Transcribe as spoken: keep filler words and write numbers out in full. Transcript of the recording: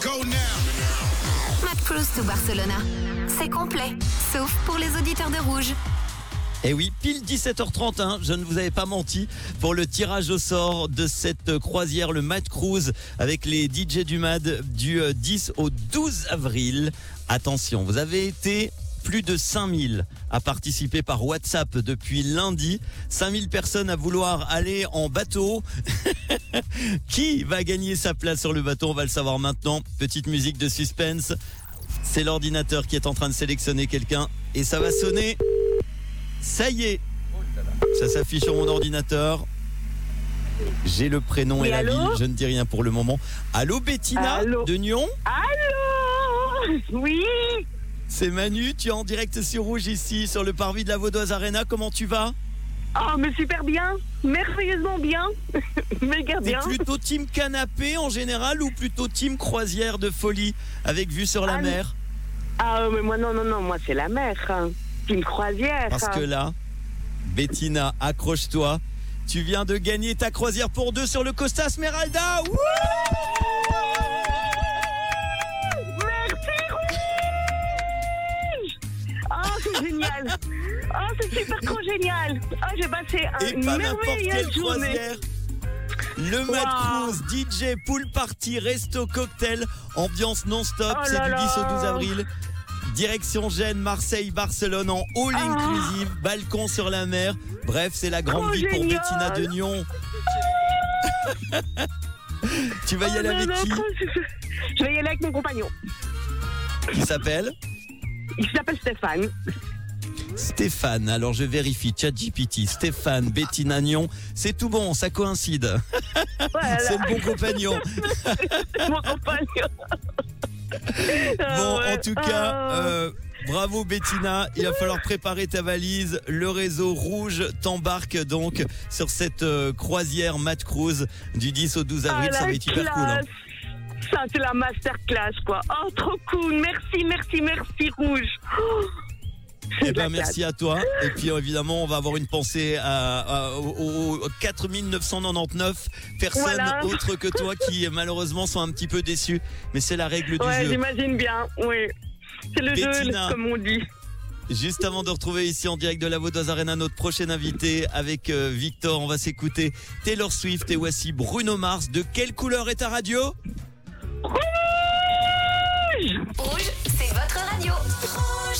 Mad Cruise to Barcelona. C'est complet, sauf pour les auditeurs de Rouge. Et oui, pile dix-sept heures trente, hein, je ne vous avais pas menti, pour le tirage au sort de cette croisière, le Mad Cruise, avec les D J du Mad du dix au douze avril. Attention, vous avez été plus de cinq mille à participer par WhatsApp depuis lundi. cinq mille personnes à vouloir aller en bateau. Qui va gagner sa place sur le bateau? On va le savoir maintenant. Petite musique de suspense. C'est l'ordinateur qui est en train de sélectionner quelqu'un et ça va sonner. Ça y est, ça s'affiche sur mon ordinateur. J'ai le prénom oui, et la allô ville, je ne dis rien pour le moment. Allô Bettina allô de Nyon? Allô? Oui. C'est Manu, tu es en direct sur Rouge ici, sur le parvis de la Vaudoise Arena. Comment tu vas? Oh mais super bien, merveilleusement bien, méga bien. T'es plutôt team canapé en général ou plutôt team croisière de folie avec vue sur la ah, mer? Ah mais moi non, non, non, moi c'est la mer. Hein. Une croisière. Parce que là, Bettina, accroche-toi. Tu viens de gagner ta croisière pour deux sur le Costa Smeralda. Wouh! Merci Rouge! Oh, c'est génial. Oh, c'est super trop génial. Oh, j'ai passé un, Et une pas n'importe quelle journée. croisière. Le Mad wow. Cruise, D J, pool party, resto, cocktail, ambiance non-stop. Oh c'est du dix au douze avril. Direction Gênes, Marseille, Barcelone en all ah. inclusive, balcon sur la mer. Bref, c'est la grande oh, vie pour Bettina de Nyon. Tu vas y oh, aller non, avec non, qui? Je vais y aller avec mon compagnon. Qui s'appelle? Il s'appelle Stéphane. Stéphane, alors je vérifie, ChatGPT, Stéphane, Bettina Nyon, c'est tout bon, ça coïncide. Voilà. C'est le bon compagnon. Mon compagnon. Bon, ah ouais. En tout cas, euh, bravo Bettina, il va falloir préparer ta valise. Le réseau Rouge t'embarque donc sur cette euh, croisière Mad Cruise du dix au douze avril, ah, ça va être hyper cool. Hein. Ça, c'est la masterclass, quoi. Oh, trop cool, merci, merci, merci Rouge. Oh. Eh ben merci à toi. Et puis évidemment on va avoir une pensée à, à, aux, aux quatre mille neuf cent quatre-vingt-dix-neuf personnes voilà. autres que toi qui malheureusement sont un petit peu déçues. Mais c'est la règle du ouais, jeu. J'imagine bien, oui. C'est le Bettina, jeu, comme on dit. Juste avant de retrouver ici en direct de la Vaudoise Arena notre prochain invité avec euh, Victor, on va s'écouter Taylor Swift et voici Bruno Mars. De quelle couleur est ta radio? Rouge. Rouge, c'est votre radio. Rouge.